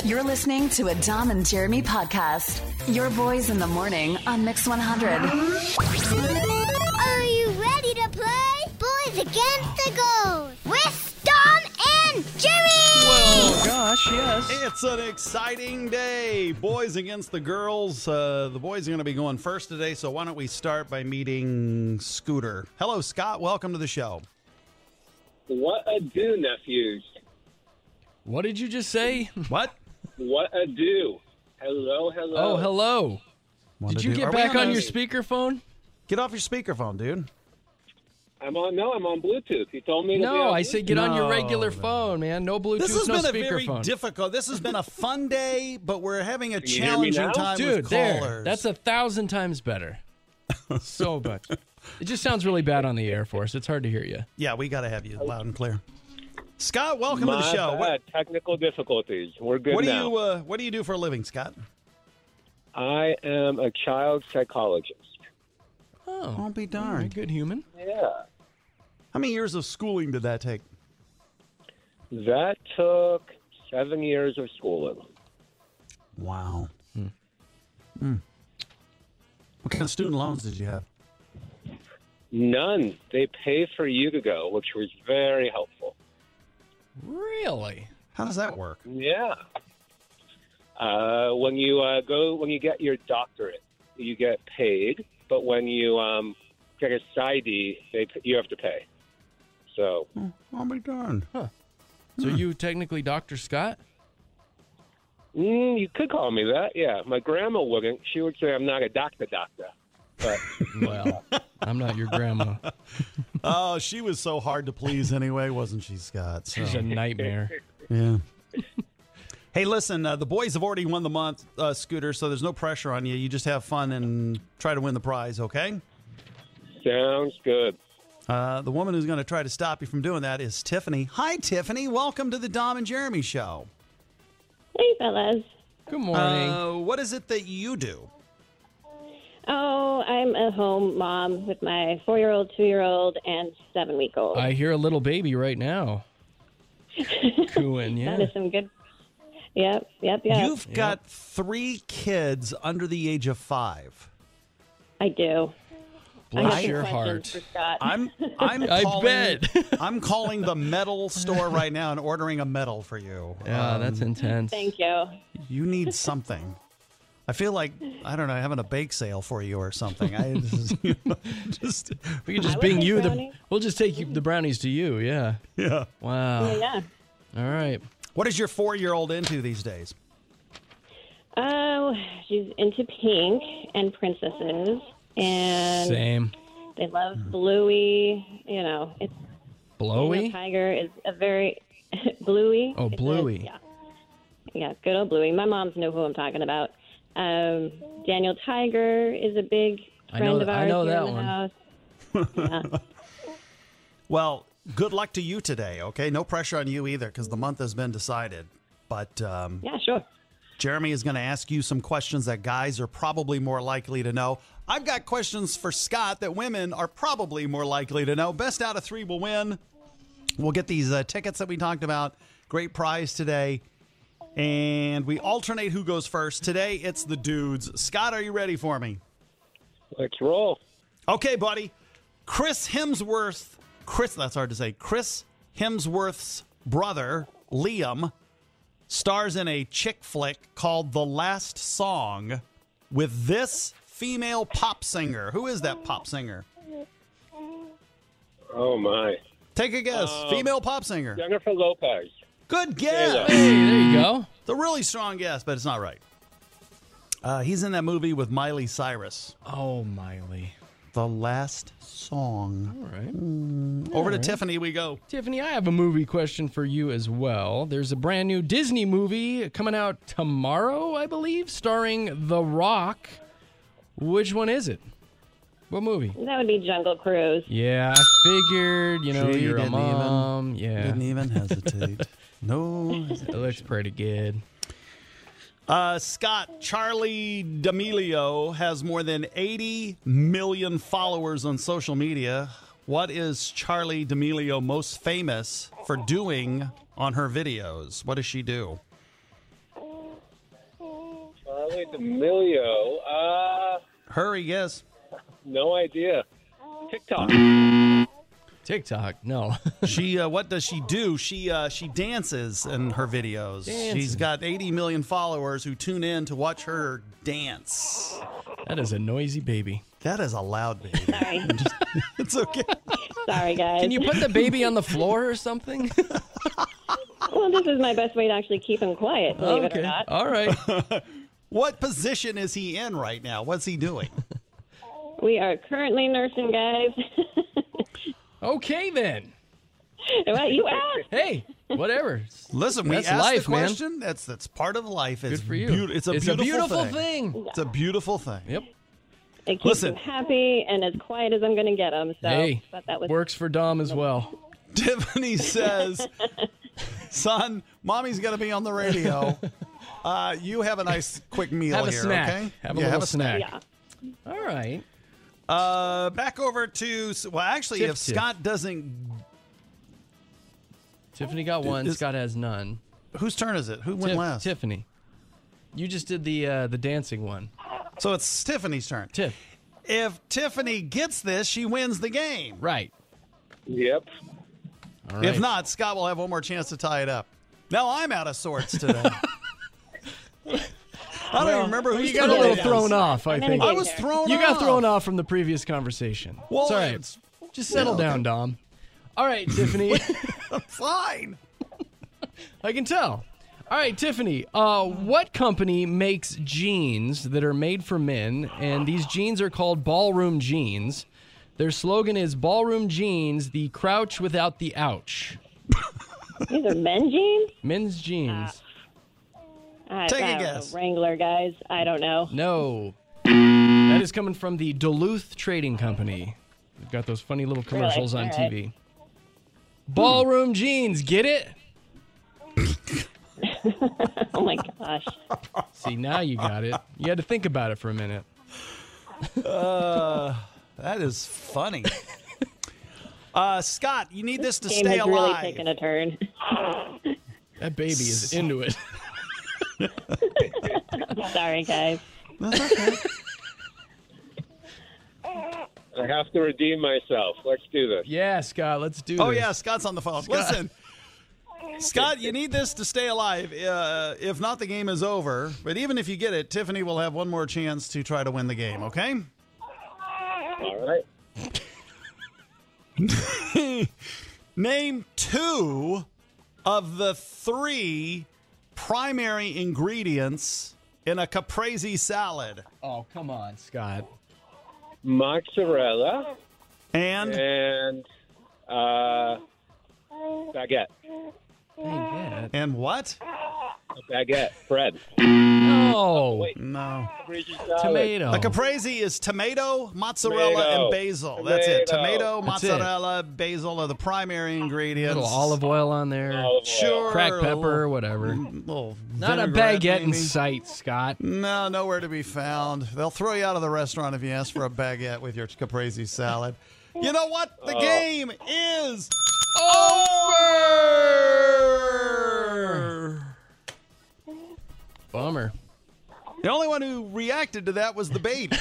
You're listening to a Dom and Jeremy podcast. Your boys in the morning on Mix 100. Are you ready to play Boys Against the Girls with Dom and Jeremy? Well, gosh, yes. It's an exciting day. Boys against the girls. The boys are going to be going first today, so why don't we start by meeting Scooter. Hello, Scott. Welcome to the show. What a do, nephews. What did you just say? What? What a do. Hello. Oh, hello. Did you get back on your speakerphone? Get off your speakerphone, dude. I'm on Bluetooth. You told me to be No, on I Bluetooth. said get on your regular phone, man. No Bluetooth, This has no been a very speakerphone. difficult. This has been a fun day, but we're having a you hear me challenging now? time Dude, with there. callers. That's 1,000 times better. So much. It just sounds really bad on the Air Force. It's hard to hear you. Yeah, we got to have you loud and clear. Scott, welcome to My the show. bad. Technical difficulties. We're good now. What do you do for a living, Scott? I am a child psychologist. Oh, I'll be all right, darned. good human. Yeah. How many years of schooling did that take? That took 7 years of schooling. Wow. What kind of student loans did you have? None. They pay for you to go, which was very helpful. Really? How does that work? Yeah. When you get your doctorate, you get paid, but when you get a PsyD, you have to pay. So I'll be darned. So you technically Dr. Scott? you could call me that. Yeah, my grandma wouldn't. She would say I'm not a doctor. But Well, I'm not your grandma. Oh, she was so hard to please anyway, wasn't she, Scott? So, She's a nightmare. yeah. Hey, listen, the boys have already won the month, Scooter, so there's no pressure on you. You just have fun and try to win the prize, okay? sounds good. The woman who's going to try to stop you from doing that is Tiffany. Hi, Tiffany. Welcome to the Dom and Jeremy Show. Hey, fellas. Good morning. What is it that you do? Oh, I'm a home mom with my 4-year-old, 2-year-old, and 7-week-old. I hear a little baby right now. Cooing, yeah. That is some good. Yep. You've got 3 kids under the age of 5. I do. I Bless have some your questions heart. for Scott. I'm I calling, bet. I'm calling the medal store right now and ordering a medal for you. Yeah, that's intense. Thank you. You need something. I feel like, I don't know, having a bake sale for you or something. We can just would bring take you brownies. we'll just take the brownies to you, yeah. yeah. Wow. Yeah. All right. What is your 4-year-old into these days? Oh, she's into pink and princesses, and Same. they love Bluey. You know, it's Blowy? Daniel Tiger is a very Bluey. Oh, It's Bluey. Yeah, good old Bluey. My moms know who I'm talking about. Daniel Tiger is a big friend of ours I know here that in the one. house. Yeah. Well, good luck to you today, okay? No pressure on you either because the month has been decided. But Yeah, sure. Jeremy is going to ask you some questions that guys are probably more likely to know. I've got questions for Scott that women are probably more likely to know. Best out of 3 will win. We'll get these tickets that we talked about. Great prize today. And we alternate who goes first. Today, it's the dudes. Scott, are you ready for me? Let's roll. Okay, buddy. Chris Hemsworth's brother, Liam, stars in a chick flick called The Last Song with this female pop singer. Who is that pop singer? Oh, my. Take a guess. Female pop singer. Jennifer Lopez. Good guess. Hey, there you go. It's a really strong guess, but it's not right. He's in that movie with Miley Cyrus. Oh, Miley. The Last Song. All right. Over to Tiffany we go. Tiffany, I have a movie question for you as well. There's a brand new Disney movie coming out tomorrow, I believe, starring The Rock. Which one is it? What movie? That would be Jungle Cruise. Yeah, I figured, She you're a didn't mom. Yeah, Didn't even hesitate. No. it looks pretty good. Scott, Charlie D'Amelio has more than 80 million followers on social media. What is Charlie D'Amelio most famous for doing on her videos? What does she do? D'Amelio. Hurry, yes. No idea. TikTok. TikTok. No. She what does she do? She dances in her videos. Dances. She's got 80 million followers who tune in to watch her dance. That is a noisy baby. That is a loud baby. Sorry. It's okay. Sorry, guys. Can you put the baby on the floor or something? Well, this is my best way to actually keep him quiet, believe it or Okay. not. All right. What position is he in right now? What's he doing? We are currently nursing, guys. Okay, then. What you asked? Hey, whatever. Listen, we That's asked life, the man. question. That's part of life. It's Good for you. It's a it's beautiful, thing. It's a beautiful thing. Yep. It keeps Listen. him happy and as quiet as I'm going to get him. So Hey, I thought that was works for Dom as well. Tiffany says, "Son, mommy's going to be on the radio. You have a nice quick meal Have a here, snack. okay? Have a Yeah, little snack. yeah. All right. Back over to actually, Tiff if Tiff. Scott doesn't, Tiffany got one. Is- Scott has none. whose turn is it? Who went last? Tiffany. You just did the dancing one. So it's Tiffany's turn. Tiff. If Tiffany gets this, she wins the game. Right. Yep. All right. If not, Scott will have one more chance to tie it up. Now I'm out of sorts today. I don't even remember who you got a little thrown off, I I'm think. gonna I was there. thrown You off. got thrown off from the previous conversation. Well, it's all right. it's- Just settle yeah, down, okay. Dom. All right, Tiffany. I'm fine. I can tell. All right, Tiffany. What company makes jeans that are made for men, and these jeans are called ballroom jeans? Their slogan is ballroom jeans, the crouch without the ouch. These are men jeans? Men's jeans. Take a I don't guess. know. Wrangler, guys. I don't know. No. That is coming from the Duluth Trading Company. They've got those funny little commercials on All right. TV. Ballroom jeans, get it? Oh, my gosh. See, now you got it. You had to think about it for a minute. That is funny. Scott, you need this to Game stay has really alive. taken a turn. That baby is into it. Sorry, guys. I have to redeem myself. Let's do this. Yeah, Scott, let's do Oh this. yeah, Scott's on the phone. Listen, Scott, you need this to stay alive. If not, the game is over. But even if you get it, Tiffany will have one more chance to try to win the game. Okay? All right. Name 2 of the 3 primary ingredients in a caprese salad. Oh, come on, Scott. Mozzarella And and baguette. Dang and what? A baguette. Bread. No. Wait. No. Caprese salad. Tomato. A caprese is tomato, mozzarella, Tomato. and basil. That's it. Tomato, That's it. mozzarella, basil are the primary ingredients. little olive oil on there. Olive oil. Sure. Cracked a pepper, little- whatever. little Not a vinaigrette, baguette in maybe. sight, Scott. No, nowhere to be found. They'll throw you out of the restaurant if you ask for a baguette with your caprese salad. You know what? The game is over. Bummer. The only one who reacted to that was the baby.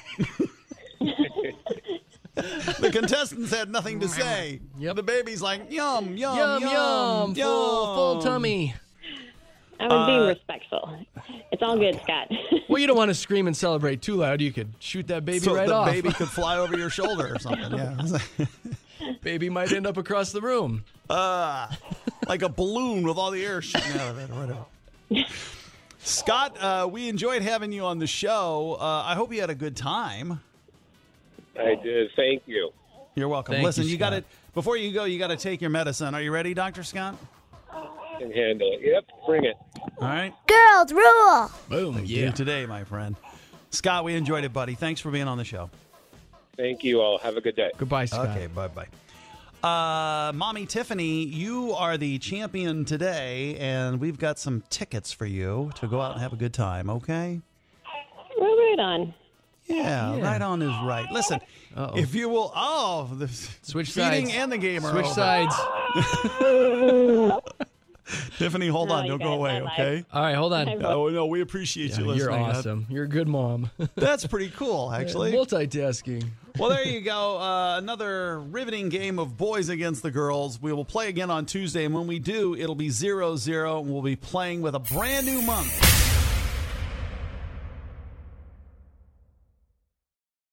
The contestants had nothing to say. Yep. The baby's like, yum, yum, Yum, yum. Full tummy. I was being respectful. It's all good, Scott. Well, you don't want to scream and celebrate too loud. You could shoot that baby So right the off. baby could fly over your shoulder or something. Yeah. Baby might end up across the room. Like a balloon with all the air shooting out of it or whatever. Scott, we enjoyed having you on the show. I hope you had a good time. I did. Thank you. You're welcome. Thank Listen, you, you got to Scott. before you go, you got to take your medicine. Are you ready, Dr. Scott? Can handle it. Yep. Bring it. All right. Girls rule. Boom. You today, my friend. Scott, we enjoyed it, buddy. Thanks for being on the show. Thank you all. Have a good day. Goodbye, Scott. Okay, bye-bye. Mommy Tiffany, you are the champion today, and we've got some tickets for you to go out and have a good time, okay? Well, right on. Yeah, right on is right. Listen, Uh-oh. if you will, the Switch feeding sides. and the game are Switch over. sides. Tiffany, hold on. you Don't go guys, away, bye-bye. okay? All right, hold on. Oh, no, we appreciate you listening. You're awesome. You're a good mom. That's pretty cool, actually. Multitasking. Well, there you go. Another riveting game of boys against the girls. We will play again on Tuesday, and when we do, it'll be 0-0, and we'll be playing with a brand new month.